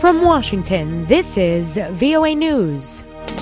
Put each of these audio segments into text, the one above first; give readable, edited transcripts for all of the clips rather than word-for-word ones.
From Washington, this is VOA News.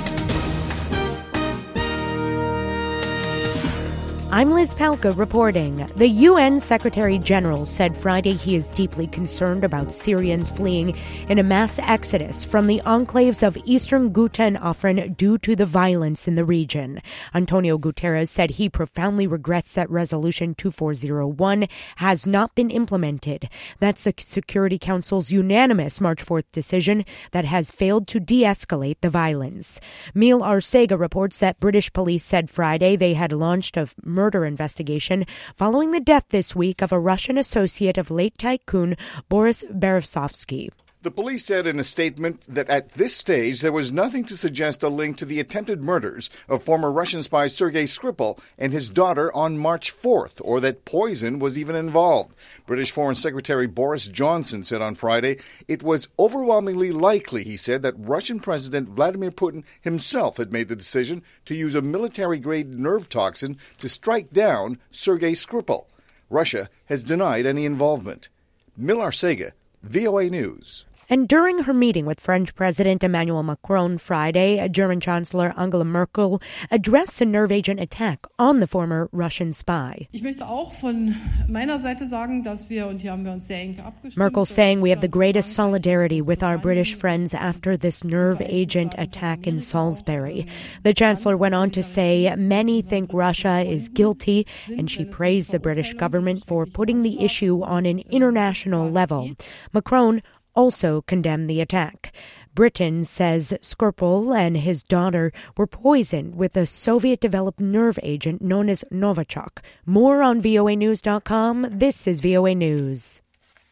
I'm Liz Palka reporting. The UN Secretary General said Friday he is deeply concerned about Syrians fleeing in a mass exodus from the enclaves of eastern Ghouta and Afrin due to the violence in the region. Antonio Guterres said he profoundly regrets that Resolution 2401 has not been implemented. That's the Security Council's unanimous March 4th decision that has failed to de-escalate the violence. Mil Arcega reports that British police said Friday they had launched a murder investigation following the death this week of a Russian associate of late tycoon Boris Berezovsky. The police said in a statement that at this stage there was nothing to suggest a link to the attempted murders of former Russian spy Sergei Skripal and his daughter on March 4th, or that poison was even involved. British Foreign Secretary Boris Johnson said on Friday it was overwhelmingly likely, he said, that Russian President Vladimir Putin himself had made the decision to use a military-grade nerve toxin to strike down Sergei Skripal. Russia has denied any involvement. Mil Arcega, VOA News. And during her meeting with French President Emmanuel Macron Friday, German Chancellor Angela Merkel addressed a nerve agent attack on the former Russian spy. Merkel saying we have the greatest solidarity with our British friends after this nerve agent attack in Salisbury. The Chancellor went on to say many think Russia is guilty, and she praised the British government for putting the issue on an international level. Macron also condemned the attack. Britain says Skripal and his daughter were poisoned with a Soviet-developed nerve agent known as Novichok. More on voanews.com. This is VOA News.